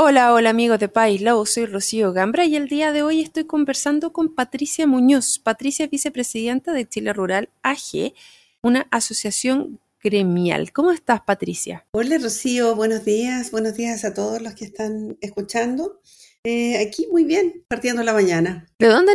Hola, hola amigos de País Lobo, soy Rocío Gambra y el día de hoy estoy conversando con Patricia Muñoz. Patricia es vicepresidenta de Chile Rural AG, una asociación gremial. ¿Cómo estás, Patricia? Hola Rocío, buenos días a todos los que están escuchando. Aquí muy bien, partiendo la mañana.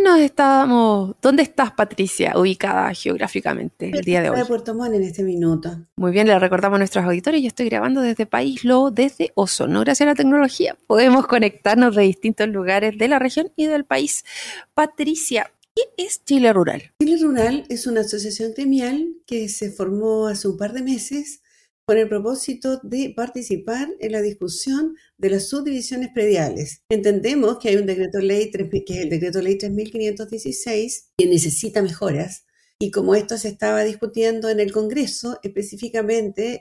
¿Dónde estás, Patricia, ubicada geográficamente el Estoy día de cerca de hoy? Puerto Montt en este minuto. Muy bien, le recordamos a nuestros auditores, yo estoy grabando desde País Lobo, desde Osorno. Gracias a la tecnología podemos conectarnos de distintos lugares de la región y del país. Patricia, ¿qué es Chile Rural? Chile Rural es una asociación gremial que se formó hace un par de meses con el propósito de participar en la discusión de las subdivisiones prediales. Entendemos que hay un decreto ley, que es el decreto ley 3516, que necesita mejoras. Y como esto se estaba discutiendo en el Congreso, específicamente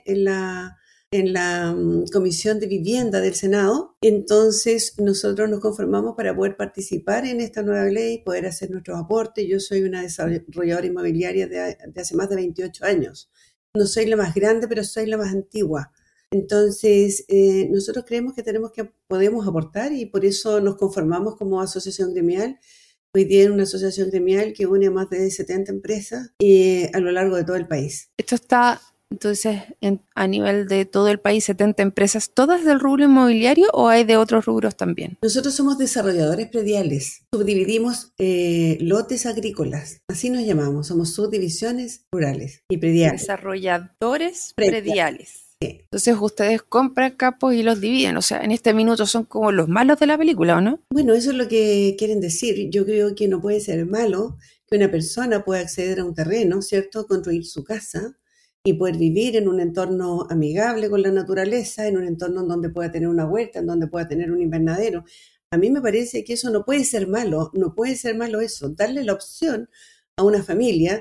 en la Comisión de Vivienda del Senado, entonces nosotros nos conformamos para poder participar en esta nueva ley, poder hacer nuestros aportes. Yo soy una desarrolladora inmobiliaria de hace más de 28 años. No soy la más grande, pero soy la más antigua. Entonces, nosotros creemos que podemos aportar y por eso nos conformamos como asociación gremial. Hoy día es una asociación gremial que une a más de 70 empresas a lo largo de todo el país. Esto está entonces a nivel de todo el país, 70 empresas, ¿todas del rubro inmobiliario o hay de otros rubros también? Nosotros somos desarrolladores prediales, subdividimos lotes agrícolas, así nos llamamos, somos subdivisiones rurales y prediales. Desarrolladores Prediales. prediales. Entonces ustedes compran campos y los dividen, o sea, en este minuto son como los malos de la película, ¿o no? Bueno, eso es lo que quieren decir. Yo creo que no puede ser malo que una persona pueda acceder a un terreno, ¿cierto? Construir su casa y poder vivir en un entorno amigable con la naturaleza, en un entorno en donde pueda tener una huerta, en donde pueda tener un invernadero. A mí me parece que eso no puede ser malo, no puede ser malo eso, darle la opción a una familia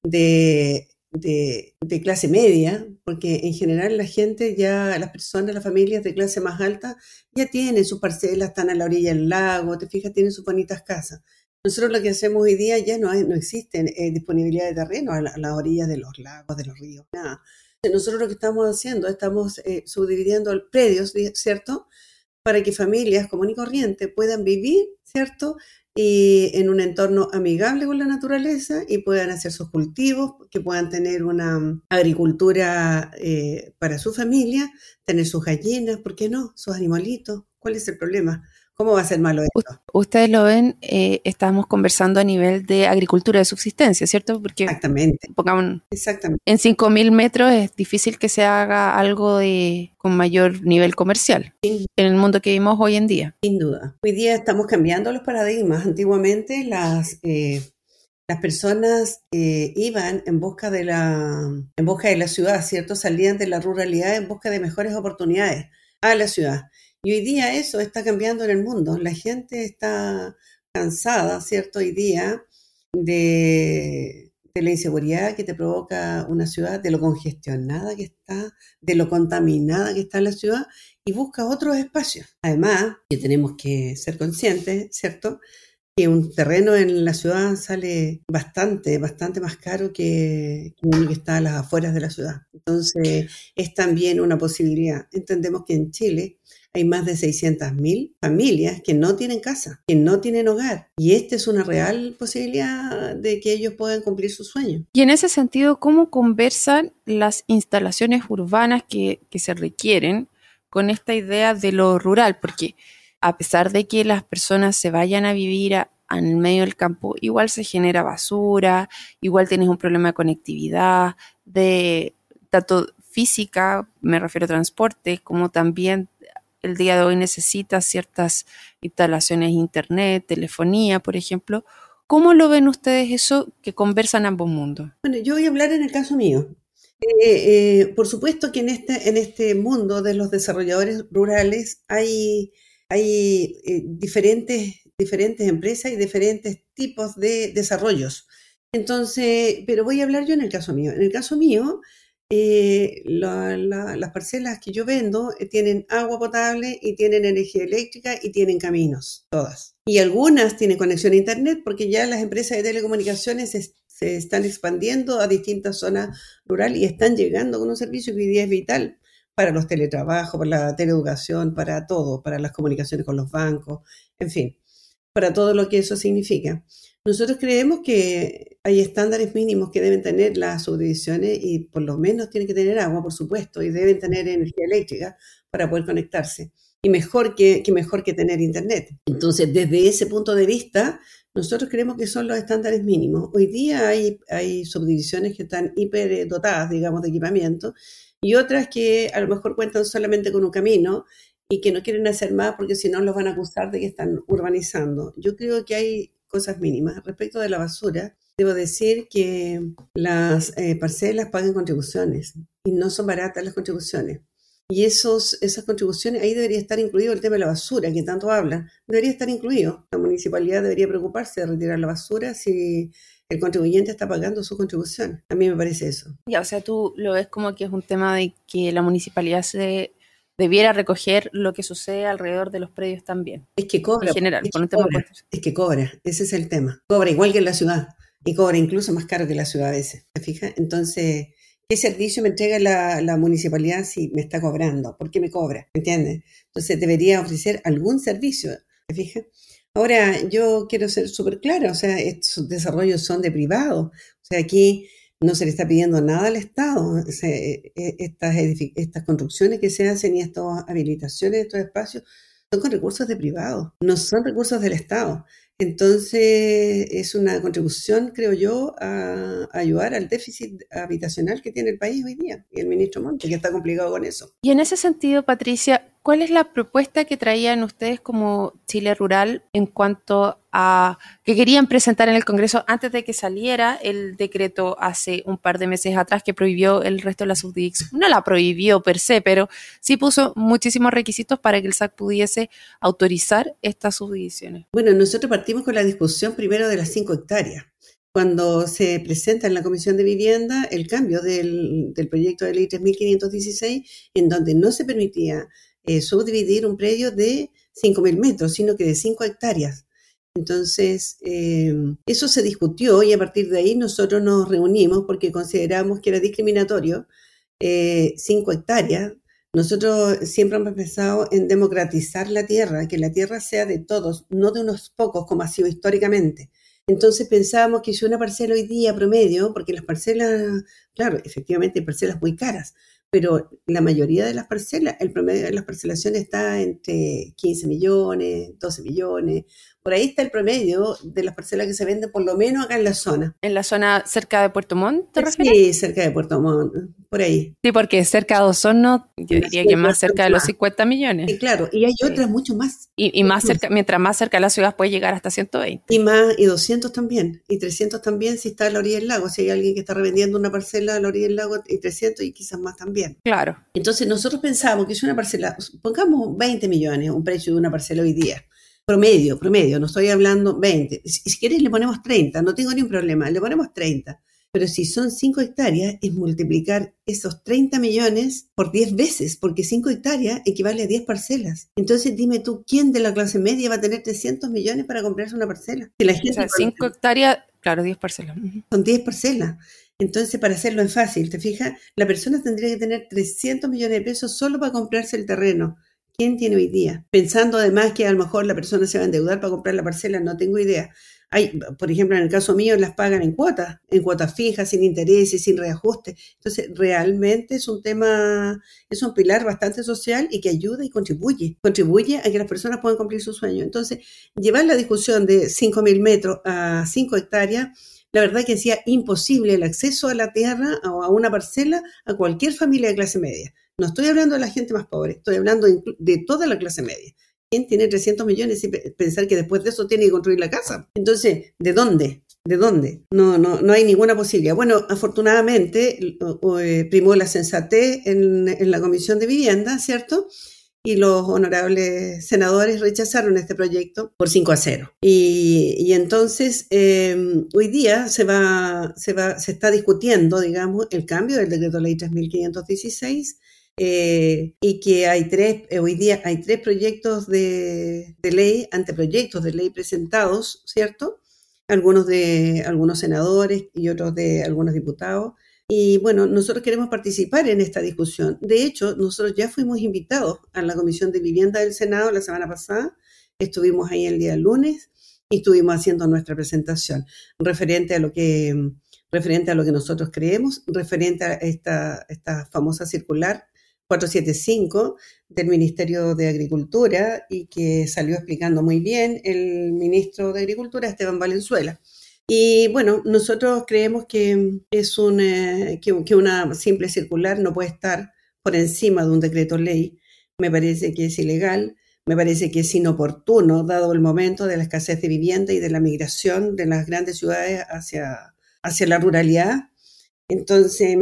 de clase media, porque en general la gente ya, las personas, las familias de clase más alta ya tienen sus parcelas, están a la orilla del lago, te fijas, tienen sus bonitas casas. Nosotros lo que hacemos hoy día ya no existen disponibilidad de terreno a las orillas de los lagos, de los ríos, nada. Nosotros lo que estamos haciendo, estamos subdividiendo predios, ¿cierto? Para que familias común y corriente puedan vivir, ¿cierto? Y en un entorno amigable con la naturaleza y puedan hacer sus cultivos, que puedan tener una agricultura para su familia, tener sus gallinas, ¿por qué no? Sus animalitos. ¿Cuál es el problema? ¿Cómo va a ser malo esto? Ustedes lo ven, estamos conversando a nivel de agricultura de subsistencia, ¿cierto? Porque, Exactamente, pongamos, exactamente. en 5.000 metros es difícil que se haga algo con mayor nivel comercial Sin, en el mundo que vivimos hoy en día. sin duda. Hoy día estamos cambiando los paradigmas. Antiguamente las personas iban en busca de la ciudad, ¿cierto? Salían de la ruralidad en busca de mejores oportunidades a la ciudad. Y hoy día eso está cambiando en el mundo. La gente está cansada, ¿cierto? Hoy día de la inseguridad que te provoca una ciudad, de lo congestionada que está, de lo contaminada que está la ciudad y busca otros espacios. Además, que tenemos que ser conscientes, ¿cierto? Que un terreno en la ciudad sale bastante más caro que uno que está a las afueras de la ciudad. Entonces, es también una posibilidad. Entendemos que en Chile hay más de 600.000 familias que no tienen casa, que no tienen hogar. Y esta es una real posibilidad de que ellos puedan cumplir sus sueños. Y en ese sentido, ¿cómo conversan las instalaciones urbanas que se requieren con esta idea de lo rural? Porque a pesar de que las personas se vayan a vivir en el medio del campo, igual se genera basura, igual tienes un problema de conectividad, de tanto física, me refiero a transporte, como también el día de hoy necesitas ciertas instalaciones de internet, telefonía, por ejemplo. ¿Cómo lo ven ustedes eso que conversan ambos mundos? Bueno, yo voy a hablar en el caso mío. Por supuesto que en este mundo de los desarrolladores rurales hay diferentes empresas y diferentes tipos de desarrollos. Entonces, pero voy a hablar yo en el caso mío. En el caso mío, las parcelas que yo vendo tienen agua potable y tienen energía eléctrica y tienen caminos, todas. Y algunas tienen conexión a internet porque ya las empresas de telecomunicaciones se están expandiendo a distintas zonas rurales y están llegando con un servicio que hoy día es vital para los teletrabajos, para la teleeducación, para todo, para las comunicaciones con los bancos, en fin, para todo lo que eso significa. Nosotros creemos que hay estándares mínimos que deben tener las subdivisiones y por lo menos tienen que tener agua, por supuesto, y deben tener energía eléctrica para poder conectarse. Y mejor que tener internet. Entonces, desde ese punto de vista, nosotros creemos que son los estándares mínimos. Hoy día hay subdivisiones que están hiperdotadas, digamos, de equipamiento, y otras que a lo mejor cuentan solamente con un camino y que no quieren hacer más porque si no los van a acusar de que están urbanizando. Yo creo que hay cosas mínimas. Respecto de la basura, debo decir que las parcelas pagan contribuciones y no son baratas las contribuciones. Y esas contribuciones, ahí debería estar incluido el tema de la basura, que tanto hablan. Debería estar incluido. La municipalidad debería preocuparse de retirar la basura si el contribuyente está pagando su contribución. A mí me parece eso. Ya, o sea, tú lo ves como que es un tema de que la municipalidad se debiera recoger lo que sucede alrededor de los predios también. Es que cobra. En general, por un tema de Es que cobra, ese es el tema. Cobra igual que en la ciudad y cobra incluso más caro que la ciudad a veces. ¿Te fijas? Entonces, ¿qué servicio me entrega la municipalidad si me está cobrando? ¿Por qué me cobra? ¿Me entiendes? Entonces, debería ofrecer algún servicio. ¿Te fijas? Ahora, yo quiero ser súper clara, o sea, estos desarrollos son de privado. O sea, aquí no se le está pidiendo nada al Estado. O sea, estas construcciones que se hacen y estas habilitaciones de estos espacios son con recursos de privado, no son recursos del Estado. Entonces, es una contribución, creo yo, a ayudar al déficit habitacional que tiene el país hoy día. Y el ministro Monte, que está complicado con eso. Y en ese sentido, Patricia, ¿cuál es la propuesta que traían ustedes como Chile Rural en cuanto a que querían presentar en el Congreso antes de que saliera el decreto hace un par de meses atrás que prohibió el resto de la subdivisión? No la prohibió per se, pero sí puso muchísimos requisitos para que el SAC pudiese autorizar estas subdivisiones. Bueno, nosotros partimos con la discusión primero de las 5 hectáreas. Cuando se presenta en la Comisión de Vivienda el cambio del proyecto de ley 3.516, en donde no se permitía subdividir un predio de 5.000 metros, sino que de 5 hectáreas. Entonces, eso se discutió y a partir de ahí nosotros nos reunimos porque consideramos que era discriminatorio 5 hectáreas. Nosotros siempre hemos pensado en democratizar la tierra, que la tierra sea de todos, no de unos pocos como ha sido históricamente. Entonces pensábamos que si una parcela hoy día promedio, porque las parcelas, claro, efectivamente hay parcelas muy caras, pero la mayoría de las parcelas, el promedio de las parcelaciones está entre 15 millones, 12 millones. Por ahí está el promedio de las parcelas que se venden, por lo menos acá en la zona. ¿En la zona cerca de Puerto Montt, te refieres? Sí, cerca de Puerto Montt, por ahí. Sí, porque cerca de Osorno, yo diría que más cerca de los 50 millones. Y claro, y hay otras mucho más. Y más cerca, mientras más cerca de la ciudad puede llegar hasta 120. Y más, y 200 también, y 300 también si está a la orilla del lago. Si hay alguien que está revendiendo una parcela a la orilla del lago, y 300 y quizás más también. Claro. Entonces nosotros pensamos que si una parcela, pongamos 20 millones, un precio de una parcela hoy día, promedio, no estoy hablando 20. Si quieres le ponemos 30, no tengo ni un problema, le ponemos 30. Pero si son 5 hectáreas, es multiplicar esos 30 millones por 10 veces, porque 5 hectáreas equivale a 10 parcelas. Entonces dime tú, ¿quién de la clase media va a tener 300 millones para comprarse una parcela? Si la gente, o sea, 5 hectáreas, claro, 10 parcelas. Son 10 parcelas. Entonces, para hacerlo en fácil, ¿te fijas? La persona tendría que tener 300 millones de pesos solo para comprarse el terreno. ¿Quién tiene hoy día? Pensando además que a lo mejor la persona se va a endeudar para comprar la parcela, no tengo idea. Hay, por ejemplo, en el caso mío, las pagan en cuotas fijas, sin intereses, sin reajuste. Entonces, realmente es un tema, es un pilar bastante social y que ayuda y contribuye a que las personas puedan cumplir su sueño. Entonces, llevar la discusión de 5.000 metros a 5 hectáreas, la verdad que hacía imposible el acceso a la tierra o a una parcela a cualquier familia de clase media. No estoy hablando de la gente más pobre, estoy hablando de toda la clase media. ¿Quién tiene 300 millones y pensar que después de eso tiene que construir la casa? Entonces, ¿de dónde? No hay ninguna posibilidad. Bueno, afortunadamente primó la sensatez en la Comisión de Vivienda, ¿cierto? Y los honorables senadores rechazaron este proyecto por 5-0. Y entonces hoy día se está discutiendo, digamos, el cambio del decreto ley 3.516 y que hoy día hay 3 proyectos de ley, anteproyectos de ley presentados, ¿cierto? Algunos de algunos senadores y otros de algunos diputados, Y bueno, nosotros queremos participar en esta discusión. De hecho, nosotros ya fuimos invitados a la Comisión de Vivienda del Senado la semana pasada. Estuvimos ahí el día lunes y estuvimos haciendo nuestra presentación referente a lo que, referente a lo que nosotros creemos, referente a esta famosa circular 475 del Ministerio de Agricultura y que salió explicando muy bien el ministro de Agricultura, Esteban Valenzuela. Y bueno, nosotros creemos que que una simple circular no puede estar por encima de un decreto ley. Me parece que es ilegal, me parece que es inoportuno, dado el momento de la escasez de vivienda y de la migración de las grandes ciudades hacia la ruralidad. Entonces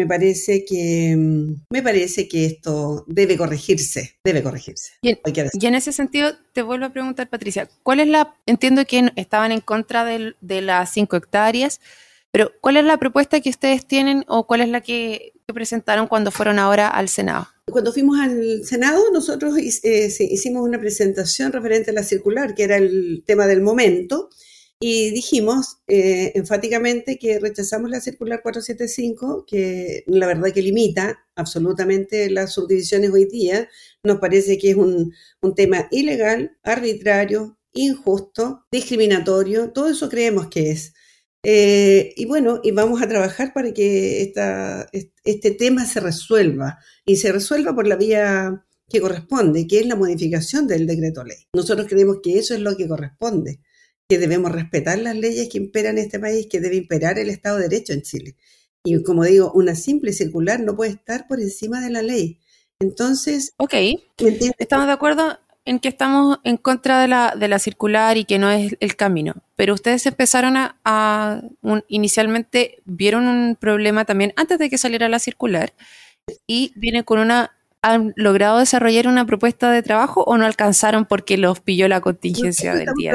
me parece que esto debe corregirse, debe corregirse. Y en ese sentido, te vuelvo a preguntar, Patricia, entiendo que estaban en contra de las 5 hectáreas, pero ¿cuál es la propuesta que ustedes tienen o cuál es la que presentaron cuando fueron ahora al Senado? Cuando fuimos al Senado, nosotros hicimos una presentación referente a la circular, que era el tema del momento, y dijimos enfáticamente que rechazamos la circular 475, que la verdad que limita absolutamente las subdivisiones hoy día. Nos parece que es un tema ilegal, arbitrario, injusto, discriminatorio, todo eso creemos que es. Y bueno, y vamos a trabajar para que este tema se resuelva, y se resuelva por la vía que corresponde, que es la modificación del decreto ley. Nosotros creemos que eso es lo que corresponde, que debemos respetar las leyes que imperan en este país, que debe imperar el Estado de Derecho en Chile. Y como digo, una simple circular no puede estar por encima de la ley. Entonces, ok, estamos de acuerdo en que estamos en contra de la circular y que no es el camino, pero ustedes empezaron inicialmente vieron un problema también antes de que saliera la circular y viene con ¿han logrado desarrollar una propuesta de trabajo o no alcanzaron porque los pilló la contingencia del día?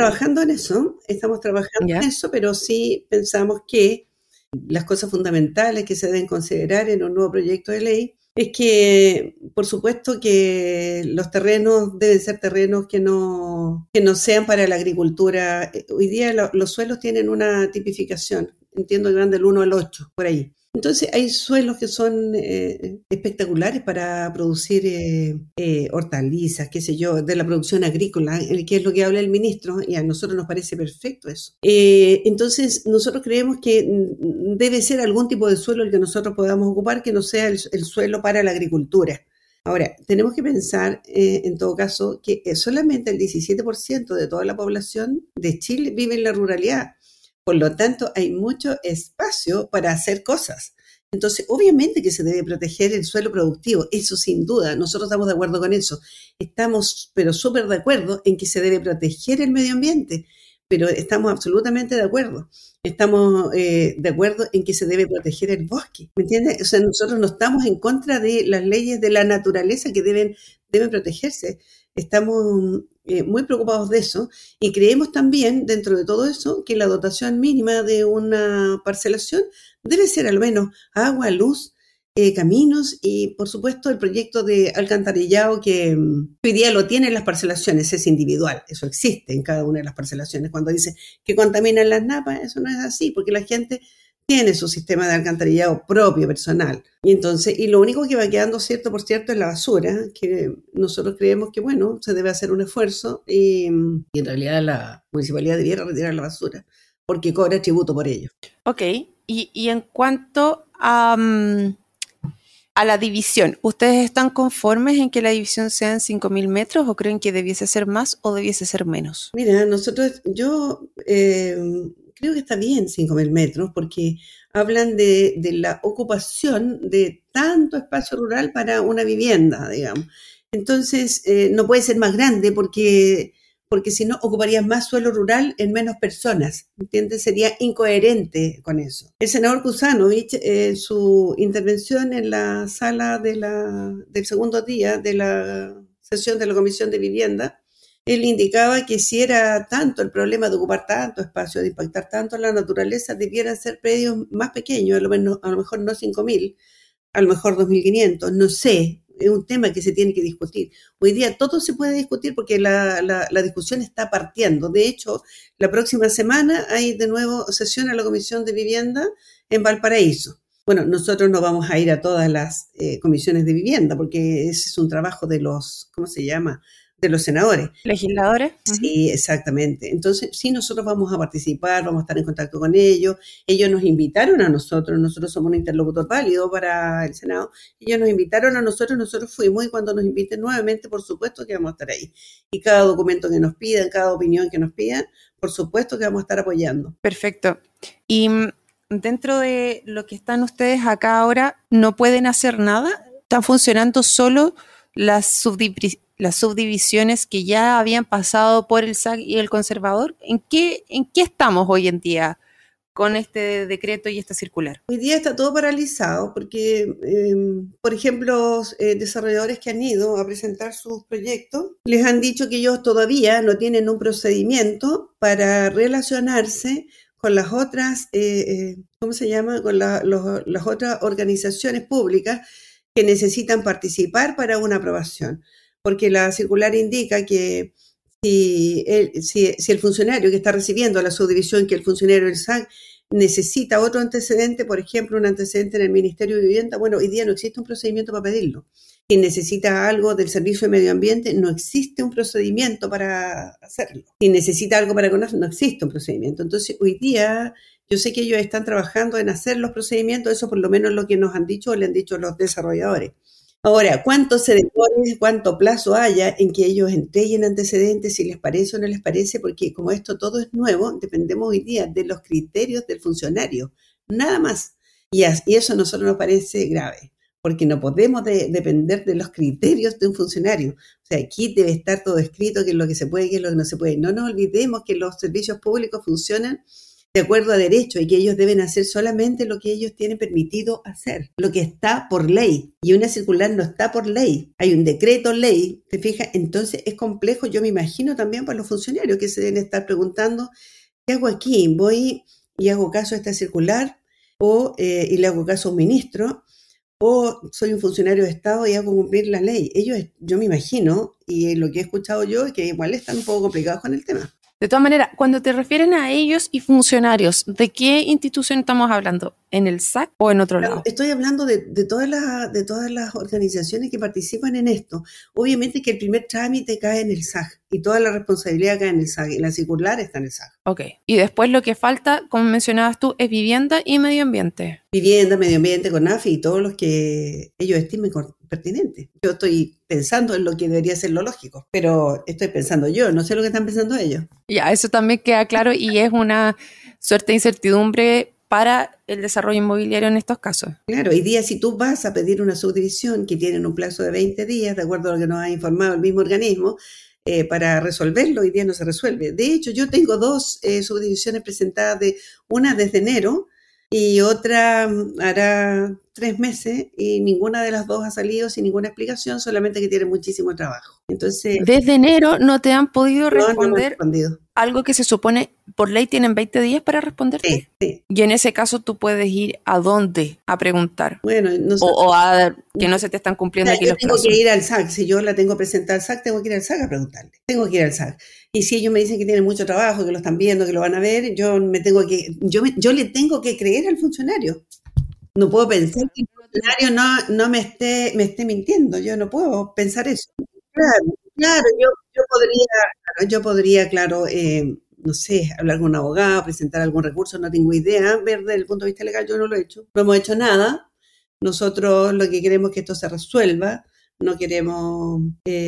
Estamos trabajando en eso, pero sí pensamos que las cosas fundamentales que se deben considerar en un nuevo proyecto de ley es que, por supuesto, que los terrenos deben ser terrenos que no sean para la agricultura. Hoy día los suelos tienen una tipificación, entiendo que van del 1 al 8, por ahí. Entonces hay suelos que son espectaculares para producir hortalizas, qué sé yo, de la producción agrícola, que es lo que habla el ministro, y a nosotros nos parece perfecto eso. Entonces nosotros creemos que debe ser algún tipo de suelo el que nosotros podamos ocupar, que no sea el suelo para la agricultura. Ahora, tenemos que pensar, en todo caso, que solamente el 17% de toda la población de Chile vive en la ruralidad. Por lo tanto, hay mucho espacio para hacer cosas. Entonces, obviamente que se debe proteger el suelo productivo, eso sin duda, nosotros estamos de acuerdo con eso. Estamos, pero súper de acuerdo en que se debe proteger el medio ambiente, pero estamos absolutamente de acuerdo. Estamos de acuerdo en que se debe proteger el bosque, ¿me entiendes? O sea, nosotros no estamos en contra de las leyes de la naturaleza que deben protegerse. Estamos muy preocupados de eso y creemos también, dentro de todo eso, que la dotación mínima de una parcelación debe ser al menos agua, luz, caminos y, por supuesto, el proyecto de alcantarillado que hoy día lo tienen las parcelaciones, es individual, eso existe en cada una de las parcelaciones. Cuando dice que contaminan las napas, eso no es así, porque la gente tiene su sistema de alcantarillado propio, personal. Y entonces, y lo único que va quedando cierto por cierto es la basura, que nosotros creemos que, bueno, se debe hacer un esfuerzo y en realidad la municipalidad debiera retirar la basura, porque cobra tributo por ello. Ok, y en cuanto a la división, ¿ustedes están conformes en que la división sea en 5.000 metros o creen que debiese ser más o debiese ser menos? Mira, yo creo que está bien 5.000 metros porque hablan de la ocupación de tanto espacio rural para una vivienda, digamos. Entonces, no puede ser más grande porque si no ocuparías más suelo rural en menos personas, ¿entiendes? Sería incoherente con eso. El senador Kuzanovich, su intervención en la sala del segundo día de la sesión de la Comisión de Vivienda, él indicaba que si era tanto el problema de ocupar tanto espacio, de impactar tanto en la naturaleza, debieran ser predios más pequeños, a lo mejor no 5.000, a lo mejor 2.500, no sé. Es un tema que se tiene que discutir. Hoy día todo se puede discutir porque la discusión está partiendo. De hecho, la próxima semana hay de nuevo sesión a la Comisión de Vivienda en Valparaíso. Bueno, nosotros no vamos a ir a todas las comisiones de vivienda porque ese es un trabajo de los, ¿cómo se llama? De los senadores. ¿Legisladores? Uh-huh. Sí, exactamente. Entonces, sí, nosotros vamos a participar, vamos a estar en contacto con ellos. Ellos nos invitaron a nosotros somos un interlocutor válido para el Senado. Ellos nos invitaron a nosotros fuimos y cuando nos inviten nuevamente, por supuesto que vamos a estar ahí. Y cada documento que nos pidan, cada opinión que nos pidan, por supuesto que vamos a estar apoyando. Perfecto. Y dentro de lo que están ustedes acá ahora, ¿no pueden hacer nada? ¿Están funcionando solo las subdivisiones que ya habían pasado por el SAC y el conservador? ¿En qué estamos hoy en día con este decreto y esta circular? Hoy día está todo paralizado porque, por ejemplo, desarrolladores que han ido a presentar sus proyectos les han dicho que ellos todavía no tienen un procedimiento para relacionarse con las otras, ¿cómo se llama? Con las otras organizaciones públicas que necesitan participar para una aprobación. Porque la circular indica que si el funcionario que está recibiendo la subdivisión, que el funcionario del SAC necesita otro antecedente, por ejemplo, un antecedente en el Ministerio de Vivienda, bueno, hoy día no existe un procedimiento para pedirlo. Si necesita algo del Servicio de Medio Ambiente, no existe un procedimiento para hacerlo. Si necesita algo para conocer, no existe un procedimiento. Entonces, hoy día, yo sé que ellos están trabajando en hacer los procedimientos, eso por lo menos es lo que nos han dicho o le han dicho los desarrolladores. Ahora, ¿cuánto se demore, cuánto plazo haya en que ellos entreguen antecedentes, si les parece o no les parece? Porque como esto todo es nuevo, dependemos hoy día de los criterios del funcionario, nada más. Y eso a nosotros nos parece grave, porque no podemos depender de los criterios de un funcionario. O sea, aquí debe estar todo escrito, qué es lo que se puede, qué es lo que no se puede. No nos olvidemos que los servicios públicos funcionan de acuerdo a derecho y que ellos deben hacer solamente lo que ellos tienen permitido hacer, lo que está por ley. Y una circular no está por ley, hay un decreto ley, ¿te fijas? Entonces es complejo, yo me imagino también para los funcionarios que se deben estar preguntando, ¿qué hago aquí? ¿Voy y hago caso a esta circular y le hago caso a un ministro? ¿O soy un funcionario de Estado y hago cumplir la ley? Ellos, yo me imagino, y lo que he escuchado yo, es que igual están un poco complicados con el tema. De todas maneras, cuando te refieren a ellos y funcionarios, ¿de qué institución estamos hablando? ¿En el SAC o en otro lado? Estoy hablando de todas las organizaciones que participan en esto. Obviamente que el primer trámite cae en el SAC y toda la responsabilidad cae en el SAC y la circular está en el SAC. Ok. Y después lo que falta, como mencionabas tú, es vivienda y medio ambiente. Vivienda, medio ambiente, CONAFI y todos los que ellos estimen pertinentes. Yo estoy pensando en lo que debería ser lo lógico, pero estoy pensando yo, no sé lo que están pensando ellos. Ya, eso también queda claro y es una suerte de incertidumbre para el desarrollo inmobiliario en estos casos. Claro, hoy día si tú vas a pedir una subdivisión que tienen un plazo de 20 días, de acuerdo a lo que nos ha informado el mismo organismo, para resolverlo, hoy día no se resuelve. De hecho, yo tengo 2 subdivisiones presentadas, una desde enero y otra hará 3 meses y ninguna de las 2 ha salido sin ninguna explicación, solamente que tiene muchísimo trabajo. Entonces, desde enero no te han podido responder. No me han respondido. Algo que se supone por ley tienen 20 días para responderte. Sí, sí. Y en ese caso tú puedes ir a dónde a preguntar. Bueno, no sé. O a que no se te están cumpliendo aquí los plazos. Tengo que ir al SAC. Si yo la tengo presentada al SAC, tengo que ir al SAC a preguntarle. Tengo que ir al SAC. Y si ellos me dicen que tienen mucho trabajo, que lo están viendo, que lo van a ver, yo le tengo que creer al funcionario. No puedo pensar que el funcionario no me esté mintiendo. Yo no puedo pensar eso. Claro, yo podría, no sé, hablar con un abogado, presentar algún recurso, no tengo idea. Ver desde el punto de vista legal, yo no lo he hecho. No hemos hecho nada. Nosotros lo que queremos es que esto se resuelva. No queremos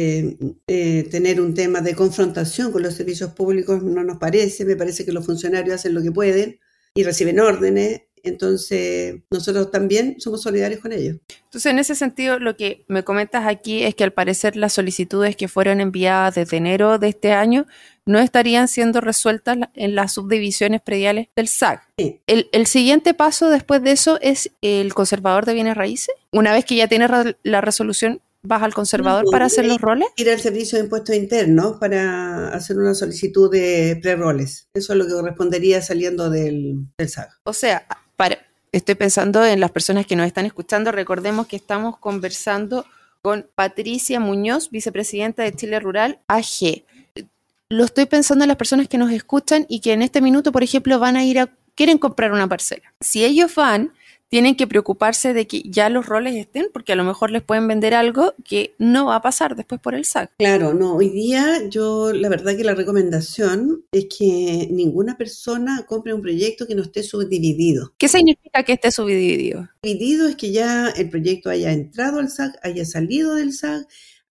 tener un tema de confrontación con los servicios públicos, no nos parece. Me parece que los funcionarios hacen lo que pueden y reciben órdenes. Entonces, nosotros también somos solidarios con ellos. Entonces, en ese sentido, lo que me comentas aquí es que al parecer las solicitudes que fueron enviadas desde enero de este año no estarían siendo resueltas en las subdivisiones prediales del SAC. Sí. El siguiente paso después de eso es el conservador de bienes raíces. Una vez que ya tienes la resolución, ¿vas al conservador para hacer los roles? Ir al Servicio de Impuestos Internos para hacer una solicitud de preroles. Eso es lo que correspondería saliendo del SAC. O sea, estoy pensando en las personas que nos están escuchando. Recordemos que estamos conversando con Patricia Muñoz, vicepresidenta de Chile Rural AG. Lo estoy pensando en las personas que nos escuchan y que en este minuto, por ejemplo, quieren comprar una parcela. Si ellos van, tienen que preocuparse de que ya los roles estén, porque a lo mejor les pueden vender algo que no va a pasar después por el SAC. Claro, no, hoy día yo la verdad que la recomendación es que ninguna persona compre un proyecto que no esté subdividido. ¿Qué significa que esté subdividido? Dividido es que ya el proyecto haya entrado al SAC, haya salido del SAC,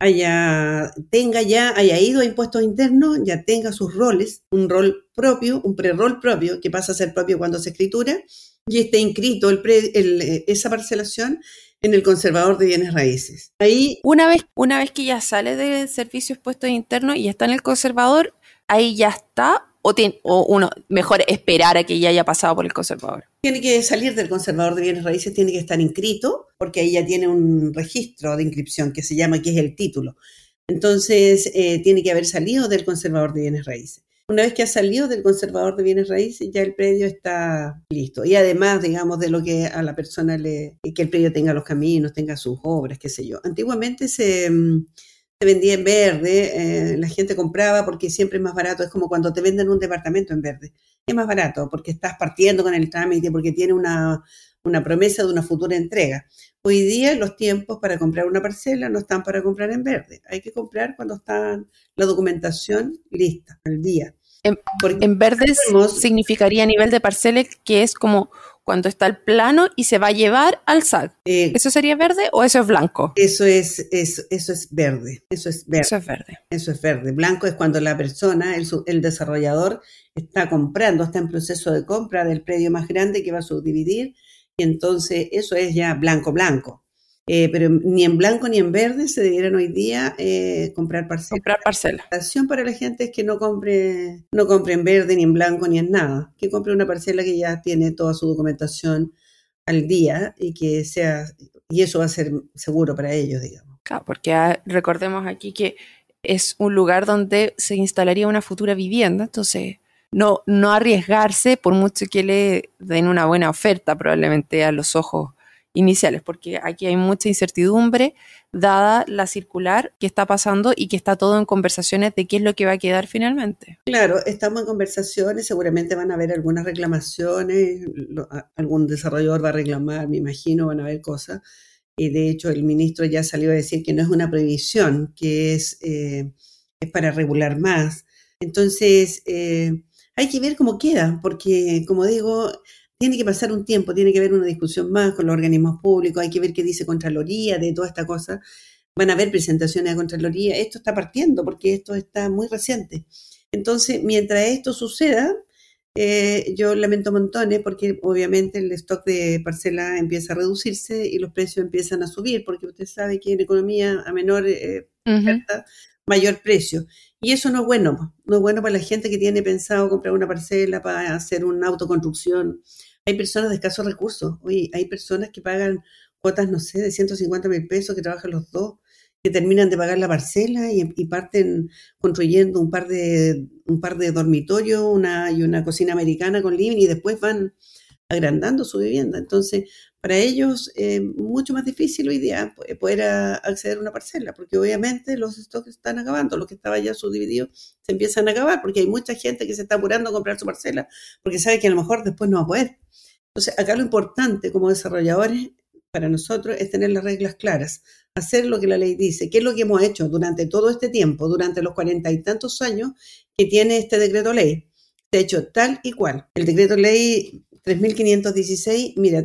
haya ido a impuestos internos, ya tenga sus roles, un rol propio, un pre-rol propio, que pasa a ser propio cuando se escritura, y esté inscrito esa parcelación en el conservador de bienes raíces. Ahí, una vez que ya sale de servicios puestos internos y está en el conservador, ahí ya está, o uno mejor esperar a que ya haya pasado por el conservador. Tiene que salir del conservador de bienes raíces, tiene que estar inscrito, porque ahí ya tiene un registro de inscripción que se llama, que es el título. Entonces, tiene que haber salido del conservador de bienes raíces. Una vez que ha salido del conservador de bienes raíces, ya el predio está listo. Y además, digamos, de lo que a la persona que el predio tenga los caminos, tenga sus obras, qué sé yo. Antiguamente se vendía en verde, la gente compraba porque siempre es más barato. Es como cuando te venden un departamento en verde. Es más barato porque estás partiendo con el trámite, porque tiene una promesa de una futura entrega. Hoy día los tiempos para comprar una parcela no están para comprar en verde. Hay que comprar cuando está la documentación lista, al día. En verde significaría a nivel de parcela que es como cuando está el plano y se va a llevar al SAC. ¿Eso sería verde o eso es blanco? Eso es verde. Eso es verde. Eso es verde. Blanco es cuando la persona, el desarrollador, está comprando, está en proceso de compra del predio más grande que va a subdividir, y entonces eso es ya blanco. Pero ni en blanco ni en verde se debieran hoy día comprar parcelas. La acción para la gente es que no compre en verde, ni en blanco, ni en nada. Que compre una parcela que ya tiene toda su documentación al día y eso va a ser seguro para ellos, digamos. Claro, porque recordemos aquí que es un lugar donde se instalaría una futura vivienda, entonces no arriesgarse por mucho que le den una buena oferta probablemente a los ojos iniciales, porque aquí hay mucha incertidumbre dada la circular que está pasando y que está todo en conversaciones de qué es lo que va a quedar finalmente. Claro, estamos en conversaciones, seguramente van a haber algunas reclamaciones, algún desarrollador va a reclamar, me imagino, van a haber cosas, y de hecho el ministro ya salió a decir que no es una prohibición, que es para regular más. Entonces, hay que ver cómo queda, porque como digo, tiene que pasar un tiempo, tiene que haber una discusión más con los organismos públicos, hay que ver qué dice Contraloría de toda esta cosa. Van a haber presentaciones de Contraloría. Esto está partiendo porque esto está muy reciente. Entonces, mientras esto suceda, yo lamento montones porque obviamente el stock de parcela empieza a reducirse y los precios empiezan a subir, porque usted sabe que en economía a menor oferta, mayor precio. Y eso no es bueno para la gente que tiene pensado comprar una parcela para hacer una autoconstrucción. Hay personas de escasos recursos. Oye, hay personas que pagan cuotas, no sé, de 150.000 pesos, que trabajan los dos, que terminan de pagar la parcela y parten construyendo un par de dormitorios y una cocina americana con living, y después van agrandando su vivienda. Entonces, para ellos es mucho más difícil hoy día poder acceder a una parcela, porque obviamente los stocks están acabando, los que estaban ya subdivididos se empiezan a acabar, porque hay mucha gente que se está apurando a comprar su parcela, porque sabe que a lo mejor después no va a poder. Entonces, acá lo importante como desarrolladores para nosotros es tener las reglas claras, hacer lo que la ley dice, que es lo que hemos hecho durante todo este tiempo, durante los 40 y tantos años que tiene este decreto ley. Se ha hecho tal y cual. El decreto ley 3.516, mira,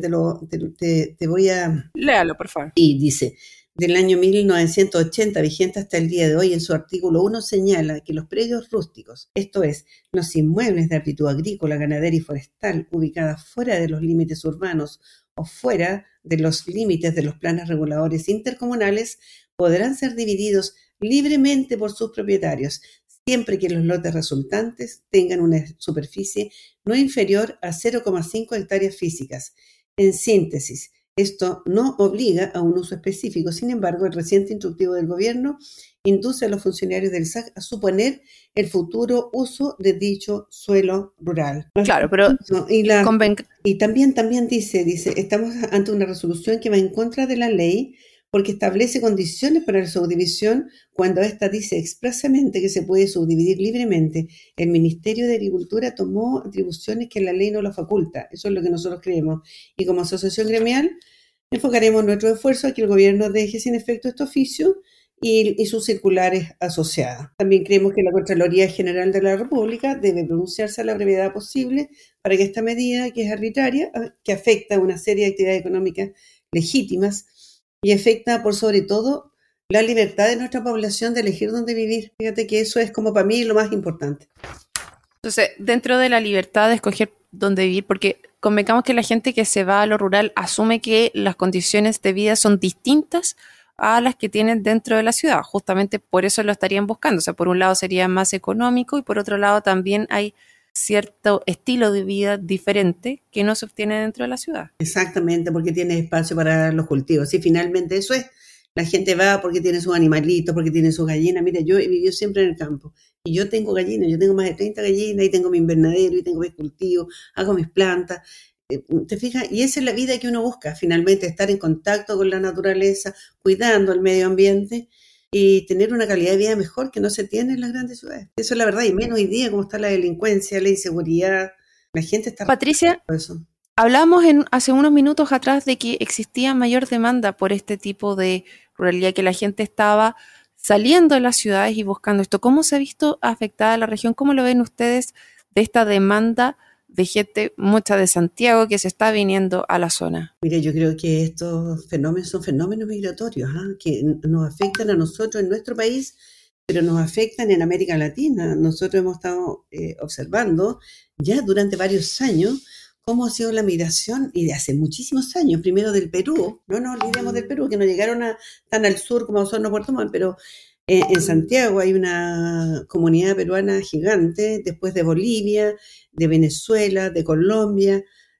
te voy a... Léalo, por favor. Y dice, del año 1980, vigente hasta el día de hoy, en su artículo 1 señala que los predios rústicos, esto es, los inmuebles de aptitud agrícola, ganadera y forestal, ubicadas fuera de los límites urbanos o fuera de los límites de los planes reguladores intercomunales, podrán ser divididos libremente por sus propietarios, siempre que los lotes resultantes tengan una superficie no inferior a 0,5 hectáreas físicas. En síntesis, esto no obliga a un uso específico. Sin embargo, el reciente instructivo del gobierno induce a los funcionarios del SAC a suponer el futuro uso de dicho suelo rural. Claro, pero y también dice, estamos ante una resolución que va en contra de la ley, porque establece condiciones para la subdivisión cuando ésta dice expresamente que se puede subdividir libremente. El Ministerio de Agricultura tomó atribuciones que la ley no lo faculta. Eso es lo que nosotros creemos. Y como asociación gremial, enfocaremos nuestro esfuerzo a que el gobierno deje sin efecto este oficio y sus circulares asociadas. También creemos que la Contraloría General de la República debe pronunciarse a la brevedad posible para que esta medida, que es arbitraria, que afecta a una serie de actividades económicas legítimas y afecta por sobre todo la libertad de nuestra población de elegir dónde vivir. Fíjate que eso es como para mí lo más importante. Entonces, dentro de la libertad de escoger dónde vivir, porque convengamos que la gente que se va a lo rural asume que las condiciones de vida son distintas a las que tienen dentro de la ciudad. Justamente por eso lo estarían buscando. O sea, por un lado sería más económico y por otro lado también hay cierto estilo de vida diferente que no se obtiene dentro de la ciudad. Exactamente, porque tiene espacio para los cultivos. Y finalmente eso es. La gente va porque tiene sus animalitos, porque tiene sus gallinas. Mira, yo he vivido siempre en el campo y yo tengo gallinas, yo tengo más de 30 gallinas y tengo mi invernadero y tengo mis cultivos, hago mis plantas. ¿Te fijas? Y esa es la vida que uno busca, finalmente, estar en contacto con la naturaleza, cuidando el medio ambiente y tener una calidad de vida mejor que no se tiene en las grandes ciudades. Eso es la verdad, y menos hoy día, como está la delincuencia, la inseguridad, la gente está... Patricia, eso. Hablamos hace unos minutos atrás de que existía mayor demanda por este tipo de ruralidad, que la gente estaba saliendo de las ciudades y buscando esto. ¿Cómo se ha visto afectada la región? ¿Cómo lo ven ustedes de esta demanda de gente, mucha de Santiago, que se está viniendo a la zona? Mira, yo creo que estos fenómenos son fenómenos migratorios, que nos afectan a nosotros en nuestro país, pero nos afectan en América Latina. Nosotros hemos estado observando ya durante varios años cómo ha sido la migración, y de hace muchísimos años, primero del Perú, no nos olvidemos del Perú, que no llegaron tan al sur como Osorno, Puerto Montt, pero en Santiago hay una comunidad peruana gigante, después de Bolivia, de Venezuela, de Colombia,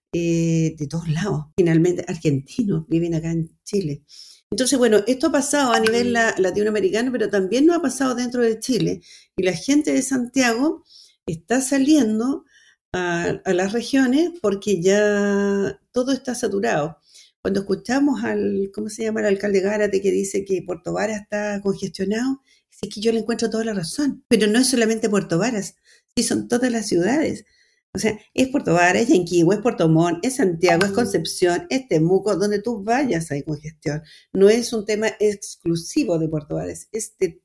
de todos lados. Finalmente, argentinos viven acá en Chile. Entonces, bueno, esto ha pasado a nivel latinoamericano, pero también nos ha pasado dentro de Chile. Y la gente de Santiago está saliendo a las regiones porque ya todo está saturado. Cuando escuchamos ¿cómo se llama? El alcalde Gárate, que dice que Puerto Varas está congestionado, sí, que yo le encuentro toda la razón. Pero no es solamente Puerto Varas, sí, son todas las ciudades. O sea, es Puerto Varas, es Yanquihue, es Puerto Montt, es Santiago, es Concepción, es Temuco, donde tú vayas hay congestión. No es un tema exclusivo de Puerto Varas, es de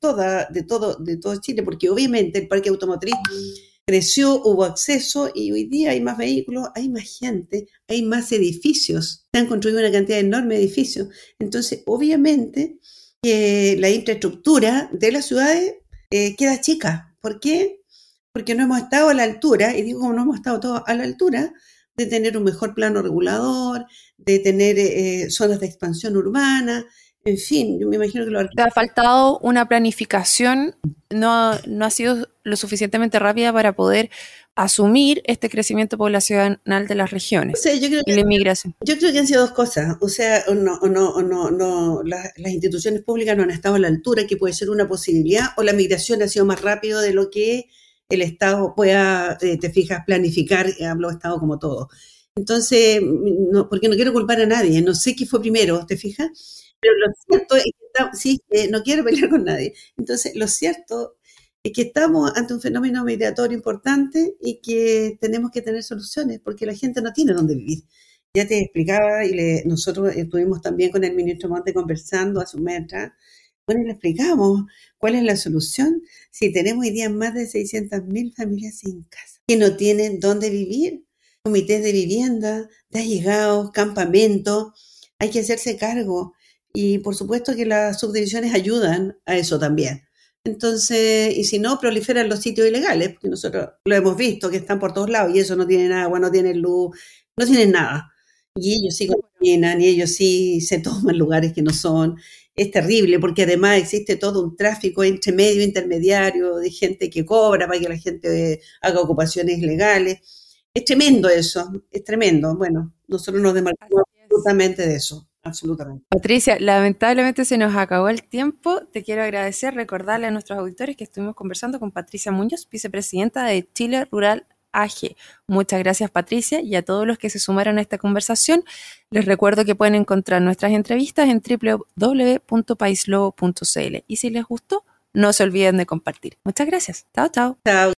todo Chile, porque obviamente el parque automotriz creció, hubo acceso y hoy día hay más vehículos, hay más gente, hay más edificios. Se han construido una cantidad enorme de edificios. Entonces, obviamente, que la infraestructura de las ciudades queda chica. ¿Por qué? Porque no hemos estado a la altura, y digo no hemos estado todos a la altura, de tener un mejor plano regulador, de tener zonas de expansión urbana. En fin, yo me imagino que Te ha faltado una planificación, no ha sido lo suficientemente rápida para poder asumir este crecimiento poblacional de las regiones. O sea, yo creo y la inmigración. Yo creo que han sido dos cosas. O sea, las instituciones públicas no han estado a la altura, que puede ser una posibilidad, o la migración ha sido más rápido de lo que el Estado pueda, te fijas, planificar. Hablo Estado como todo. Entonces, porque no quiero culpar a nadie, no sé qué fue primero, ¿te fijas? Pero lo cierto es que no quiero pelear con nadie. Entonces, lo cierto es que estamos ante un fenómeno migratorio importante y que tenemos que tener soluciones porque la gente no tiene dónde vivir. Ya te explicaba y nosotros estuvimos también con el ministro Monte conversando hace un mes atrás. Bueno, le explicamos cuál es la solución si tenemos hoy día más de 600.000 familias sin casa que no tienen dónde vivir. Comités de vivienda, de allegados, campamentos, hay que hacerse cargo. Y por supuesto que las subdivisiones ayudan a eso también. Entonces, y si no, proliferan los sitios ilegales, porque nosotros lo hemos visto, que están por todos lados, y eso no tienen agua, no tienen luz, no tienen nada. Y ellos sí contaminan, y ellos sí se toman lugares que no son. Es terrible, porque además existe todo un tráfico entre medio, intermediario, de gente que cobra para que la gente haga ocupaciones ilegales. Es tremendo eso, es tremendo. Bueno, nosotros nos demarcamos absolutamente de eso. Absolutamente. Patricia, lamentablemente se nos acabó el tiempo. Te quiero agradecer, recordarle a nuestros auditores que estuvimos conversando con Patricia Muñoz, vicepresidenta de Chile Rural AG. Muchas gracias, Patricia, y a todos los que se sumaron a esta conversación. Les recuerdo que pueden encontrar nuestras entrevistas en www.paislobo.cl y si les gustó, no se olviden de compartir. Muchas gracias. Chao, chao. Chao.